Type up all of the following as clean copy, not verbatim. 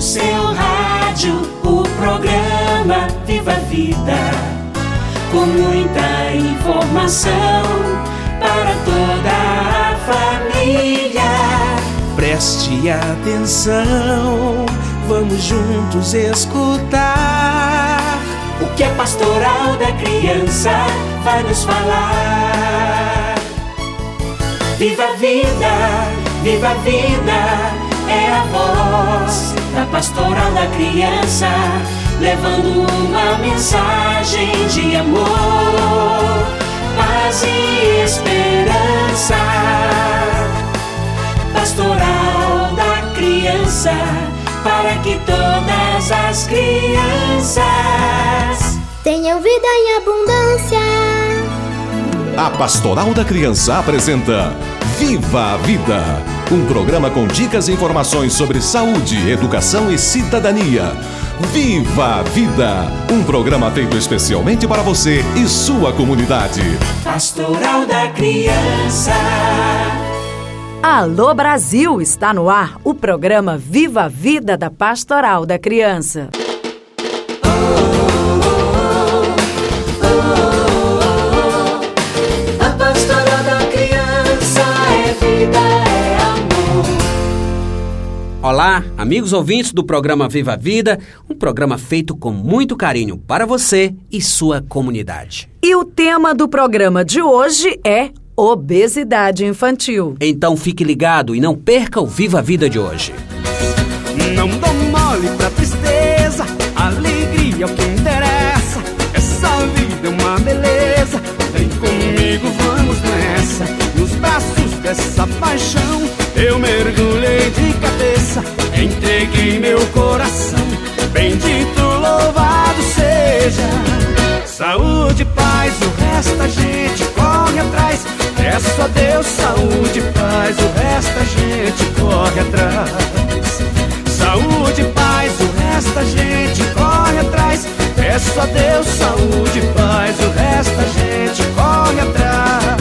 seu rádio, o programa Viva a Vida, com muita informação para toda a família. Preste atenção, vamos juntos escutar o que a Pastoral da Criança vai nos falar. Viva a vida, viva a vida, é a voz da Pastoral da Criança, levando uma mensagem de amor, paz e esperança. Pastoral da Criança, para que todas as crianças tenham vida em abundância. A Pastoral da Criança apresenta Viva a Vida, um programa com dicas e informações sobre saúde, educação e cidadania. Viva a Vida, um programa feito especialmente para você e sua comunidade. Pastoral da Criança. Alô Brasil, está no ar o programa Viva a Vida da Pastoral da Criança. A Pastoral da Criança é vida, é amor. Olá, amigos ouvintes do programa Viva a Vida, um programa feito com muito carinho para você e sua comunidade. E o tema do programa de hoje é obesidade infantil. Então fique ligado e não perca o Viva a Vida de hoje. Não dou mole pra tristeza, alegria é o que interessa. Essa vida é uma beleza, vem comigo, vamos nessa. Nos braços dessa paixão, eu mergulhei de cabeça, entreguei meu coração, bendito, louvado seja. Saúde, paz, o resto a gente corre atrás. Peço a Deus saúde, paz, o resto a gente corre atrás. Saúde, paz, o resto a gente corre atrás. Peço a Deus saúde, paz, o resto a gente corre atrás.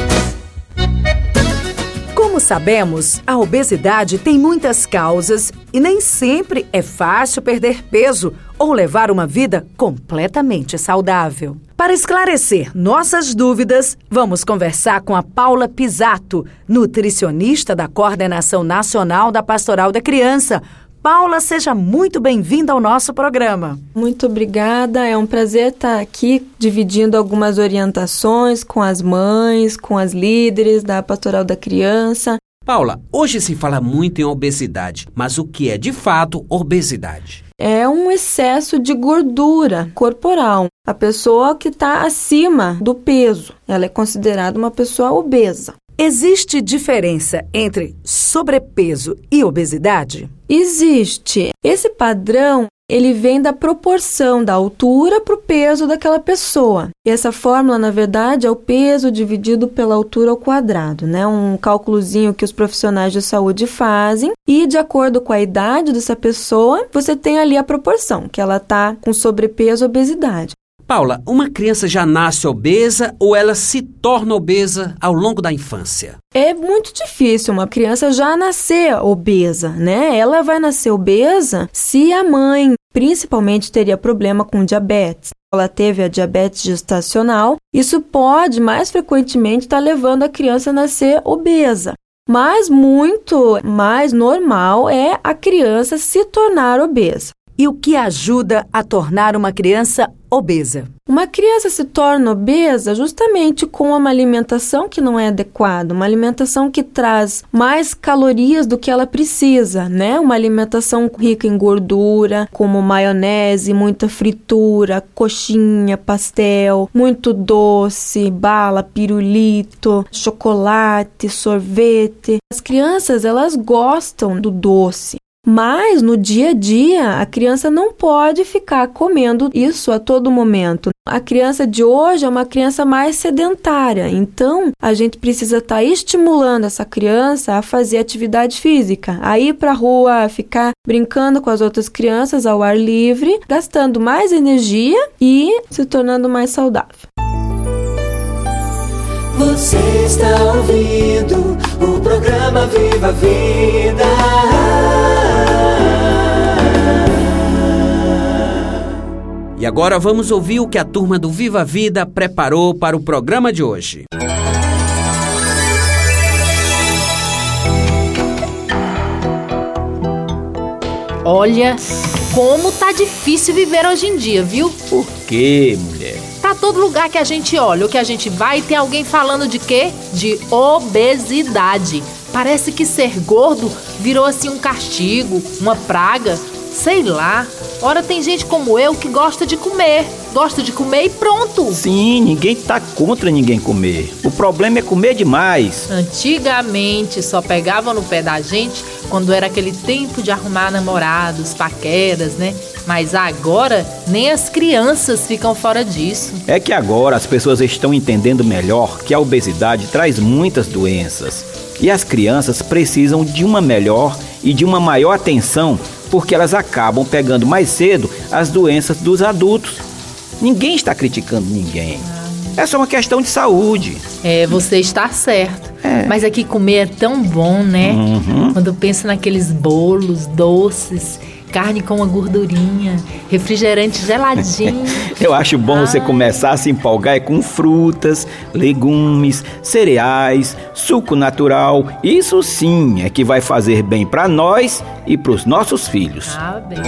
Como sabemos, a obesidade tem muitas causas e nem sempre é fácil perder peso ou levar uma vida completamente saudável. Para esclarecer nossas dúvidas, vamos conversar com a Paula Pisato, nutricionista da Coordenação Nacional da Pastoral da Criança. Paula, seja muito bem-vinda ao nosso programa. Muito obrigada, é um prazer estar aqui dividindo algumas orientações com as mães, com as líderes da Pastoral da Criança. Paula, hoje se fala muito em obesidade, mas o que é de fato obesidade? É um excesso de gordura corporal. A pessoa que está acima do peso, ela é considerada uma pessoa obesa. Existe diferença entre sobrepeso e obesidade? Existe. Esse padrão, ele vem da proporção da altura para o peso daquela pessoa. E essa fórmula, na verdade, é o peso dividido pela altura ao quadrado, né? Um cálculozinho que os profissionais de saúde fazem. E, de acordo com a idade dessa pessoa, você tem ali a proporção, que ela está com sobrepeso ou obesidade. Paula, uma criança já nasce obesa ou ela se torna obesa ao longo da infância? É muito difícil uma criança já nascer obesa, né? Ela vai nascer obesa se a mãe, principalmente, teria problema com diabetes. Ela teve a diabetes gestacional, isso pode, mais frequentemente, estar levando a criança a nascer obesa. Mas muito mais normal é a criança se tornar obesa. E o que ajuda a tornar uma criança obesa? Uma criança se torna obesa justamente com uma alimentação que não é adequada, uma alimentação que traz mais calorias do que ela precisa, né? Uma alimentação rica em gordura, como maionese, muita fritura, coxinha, pastel, muito doce, bala, pirulito, chocolate, sorvete. As crianças, elas gostam do doce. Mas no dia a dia, a criança não pode ficar comendo isso a todo momento. A criança de hoje é uma criança mais sedentária, então a gente precisa estar estimulando essa criança a fazer atividade física, a ir para a rua, a ficar brincando com as outras crianças ao ar livre, gastando mais energia e se tornando mais saudável. Você está ouvindo o programa Viva a Vida. agora vamos ouvir o que a turma do Viva a Vida preparou para o programa de hoje. Olha, como tá difícil viver hoje em dia, viu? Por quê, mulher? Pra todo lugar que a gente olha, ou que a gente vai, tem alguém falando de quê? De obesidade. Parece que ser gordo virou assim um castigo, uma praga, sei lá. Ora, tem gente como eu que gosta de comer e pronto. Sim, ninguém tá contra ninguém comer. O problema é comer demais. Antigamente só pegavam no pé da gente quando era aquele tempo de arrumar namorados, paqueras, né? Mas agora nem as crianças ficam fora disso. É que agora as pessoas estão entendendo melhor que a obesidade traz muitas doenças. E as crianças precisam de uma melhor e de uma maior atenção, porque elas acabam pegando mais cedo as doenças dos adultos. Ninguém está criticando ninguém. É só uma questão de saúde. Você está certo. Mas aqui comer é tão bom, né? Quando eu penso naqueles bolos doces, carne com uma gordurinha, refrigerante geladinho. Eu acho bom você começar a se empolgar com frutas, legumes, cereais, suco natural. Isso sim é que vai fazer bem para nós e para os nossos filhos. Bem.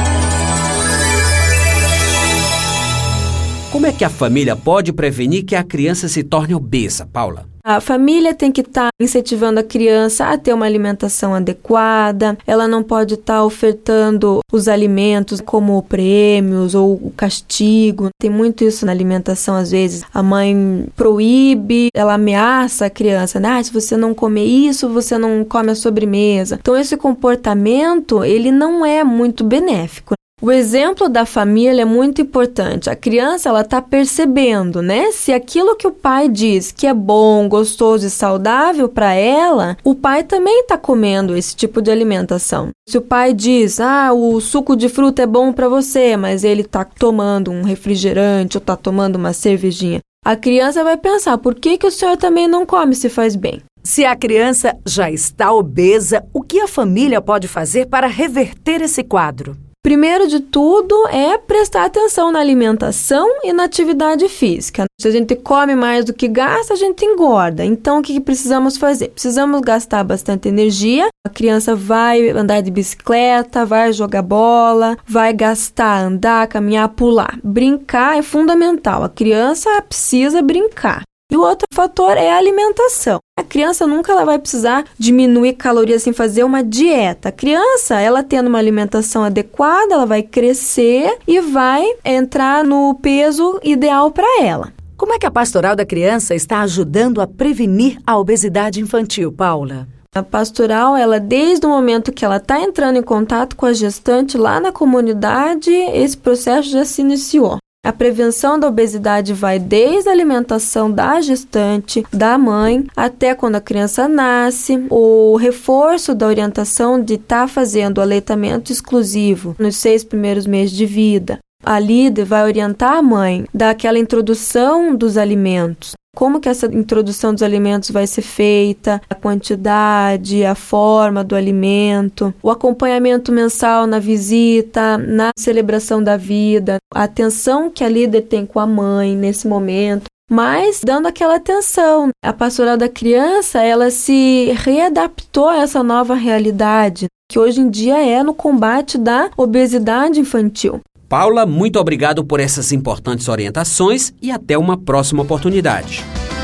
Como é que a família pode prevenir que a criança se torne obesa, Paula? A família tem que estar incentivando a criança a ter uma alimentação adequada. Ela não pode estar ofertando os alimentos como prêmios ou o castigo. Tem muito isso na alimentação, às vezes. A mãe proíbe, ela ameaça a criança, né? Se você não comer isso, você não come a sobremesa. Então, esse comportamento, ele não é muito benéfico. O exemplo da família é muito importante. A criança, ela está percebendo, né? Se aquilo que o pai diz que é bom, gostoso e saudável para ela, o pai também está comendo esse tipo de alimentação. Se o pai diz, o suco de fruta é bom para você, mas ele está tomando um refrigerante ou está tomando uma cervejinha, a criança vai pensar, por que o senhor também não come se faz bem? Se a criança já está obesa, o que a família pode fazer para reverter esse quadro? Primeiro de tudo é prestar atenção na alimentação e na atividade física. Se a gente come mais do que gasta, a gente engorda. Então, o que precisamos fazer? Precisamos gastar bastante energia. A criança vai andar de bicicleta, vai jogar bola, vai andar, caminhar, pular. Brincar é fundamental. A criança precisa brincar. E o outro fator é a alimentação. A criança nunca ela vai precisar diminuir calorias sem fazer uma dieta. A criança, ela tendo uma alimentação adequada, ela vai crescer e vai entrar no peso ideal para ela. Como é que a Pastoral da Criança está ajudando a prevenir a obesidade infantil, Paula? A pastoral, ela desde o momento que ela está entrando em contato com a gestante lá na comunidade, esse processo já se iniciou. A prevenção da obesidade vai desde a alimentação da gestante, da mãe, até quando a criança nasce. O reforço da orientação de estar fazendo aleitamento exclusivo nos 6 primeiros meses de vida. A líder vai orientar a mãe, dar aquela introdução dos alimentos. Como que essa introdução dos alimentos vai ser feita, a quantidade, a forma do alimento, o acompanhamento mensal na visita, na celebração da vida, a atenção que a líder tem com a mãe nesse momento, mas dando aquela atenção. A pastoral da criança, ela se readaptou a essa nova realidade, que hoje em dia é no combate da obesidade infantil. Paula, muito obrigado por essas importantes orientações e até uma próxima oportunidade.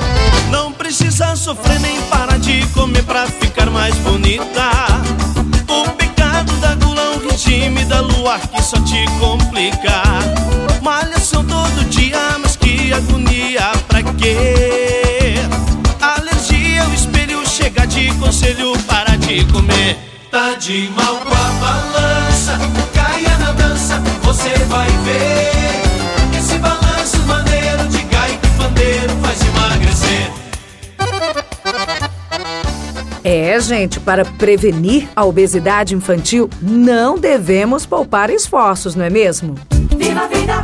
Não precisa sofrer nem parar de comer pra ficar mais bonita. O pecado da gula, o regime da lua que só te complica. Malhação todo dia, mas que agonia, pra quê? Alergia, o espelho chega de conselho para de comer. Tá de mal com a balança, caia na dança, você vai ver. Esse balanço maneiro de gaita e pandeiro faz emagrecer. Gente, para prevenir a obesidade infantil, não devemos poupar esforços, não é mesmo? Viva a vida!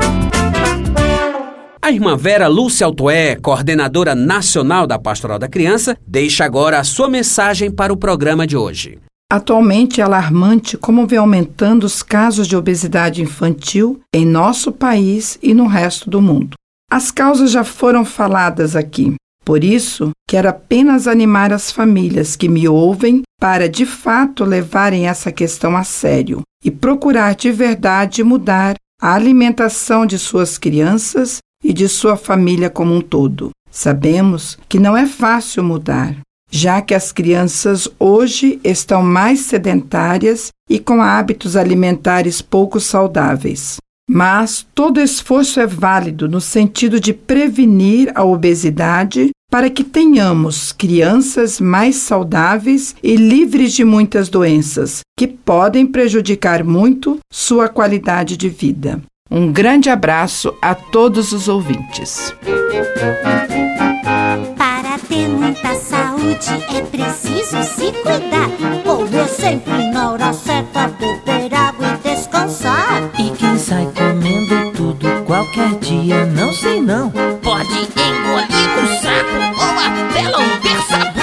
A irmã Vera Lúcia Altoé, coordenadora nacional da Pastoral da Criança, deixa agora a sua mensagem para o programa de hoje. Atualmente é alarmante como vem aumentando os casos de obesidade infantil em nosso país e no resto do mundo. As causas já foram faladas aqui. Por isso, quero apenas animar as famílias que me ouvem para, de fato, levarem essa questão a sério e procurar de verdade mudar a alimentação de suas crianças e de sua família como um todo. Sabemos que não é fácil mudar, já que as crianças hoje estão mais sedentárias e com hábitos alimentares pouco saudáveis. Mas todo esforço é válido no sentido de prevenir a obesidade para que tenhamos crianças mais saudáveis e livres de muitas doenças que podem prejudicar muito sua qualidade de vida. Um grande abraço a todos os ouvintes. Para ter muita saúde é preciso se cuidar. Comer sempre na hora certa, beber água e descansar. E quem sai comendo tudo qualquer dia, não sei não, pode engolir um saco ou até lamber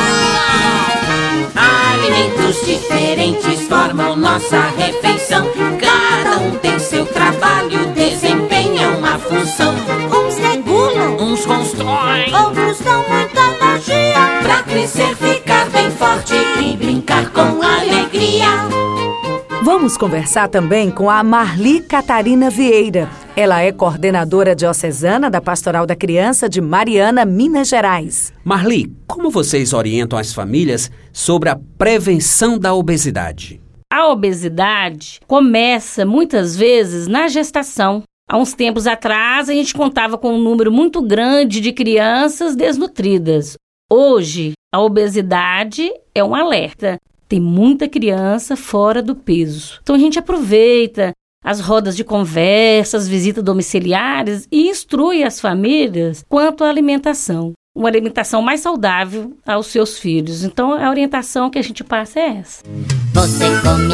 sabão. Alimentos diferentes formam nossa refeição. Cada um tem seu trabalho, desempenha uma função. Uns regulam, uns constroem, outros dão muita energia pra crescer, ficar bem forte e brincar com alegria. Vamos conversar também com a Marli Catarina Vieira. Ela é coordenadora diocesana da Pastoral da Criança de Mariana, Minas Gerais. Marli, como vocês orientam as famílias sobre a prevenção da obesidade? A obesidade começa muitas vezes na gestação. Há uns tempos atrás, a gente contava com um número muito grande de crianças desnutridas. Hoje, a obesidade é um alerta. Tem muita criança fora do peso. Então, a gente aproveita as rodas de conversa, as visitas domiciliares e instrui as famílias quanto à alimentação. Uma alimentação mais saudável aos seus filhos. Então, a orientação que a gente passa é essa. Você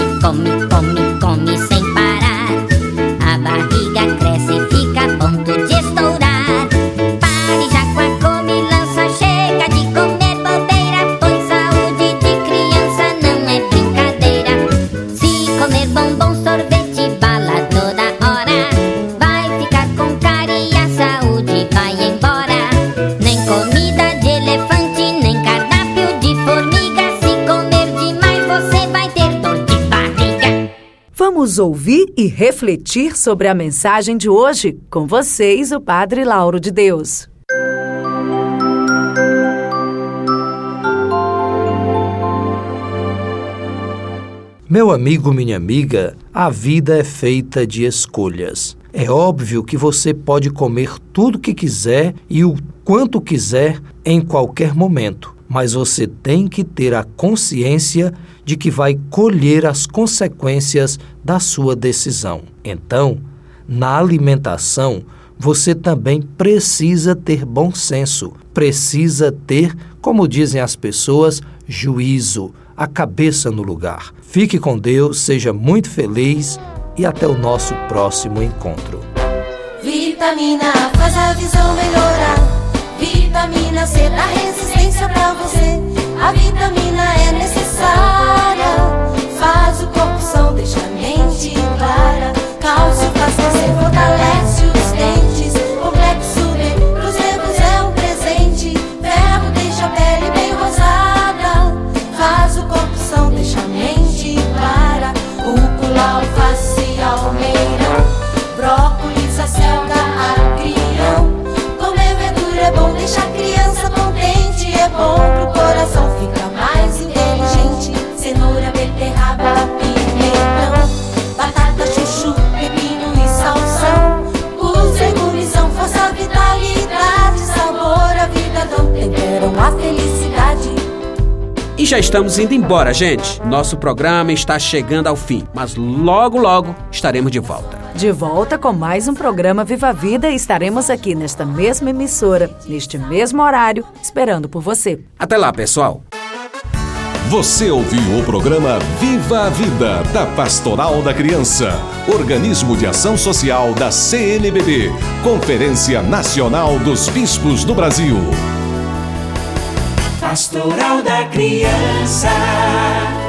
come sem parar. A barriga cresce e fica a ponto de estourar. Pare já com a comilança, chega de comer bobeira, pois saúde de criança não é brincadeira. Se comer bombom, sorvete, bala toda hora, vai ficar com cara e a saúde vai embora. Nem comida de elefante, nem cardápio de formiga. Se comer demais, você vai ter dor de barriga. Vamos ouvir e refletir sobre a mensagem de hoje. Com vocês, o Padre Lauro de Deus. Meu amigo, minha amiga, a vida é feita de escolhas. É óbvio que você pode comer tudo que quiser e o quanto quiser em qualquer momento, mas você tem que ter a consciência de que vai colher as consequências da sua decisão. Então, na alimentação, você também precisa ter bom senso, precisa ter, como dizem as pessoas, juízo, a cabeça no lugar. Fique com Deus, seja muito feliz e até o nosso próximo encontro. Vitamina A faz a visão melhorar. Vitamina C dá resistência pra você. A vitamina é necessária. Faz o corpo são, deixa a mente clara. Cálcio faz você, fortalece os dentes. Complexo B pros nervos é um presente. Ferro deixa a pele bem rosada. Faz o corpo são, deixa a mente clara. Rúcula, alface, almeirão, brócolis, acelga, agrião. Comer verdura é bom, deixa a criança contente. É bom pro coração, fica mais inteligente. Cenoura, beterraba, pimentão, batata, chuchu, pepino e salsão. Os legumes são força, vitalidade, sabor, a vida dão, temperam a felicidade. E já estamos indo embora, gente. Nosso programa está chegando ao fim, mas logo, logo estaremos de volta. De volta com mais um programa Viva a Vida e estaremos aqui nesta mesma emissora, neste mesmo horário, esperando por você. Até lá, pessoal. Você ouviu o programa Viva a Vida, da Pastoral da Criança, organismo de ação social da CNBB, Conferência Nacional dos Bispos do Brasil. Pastoral da Criança.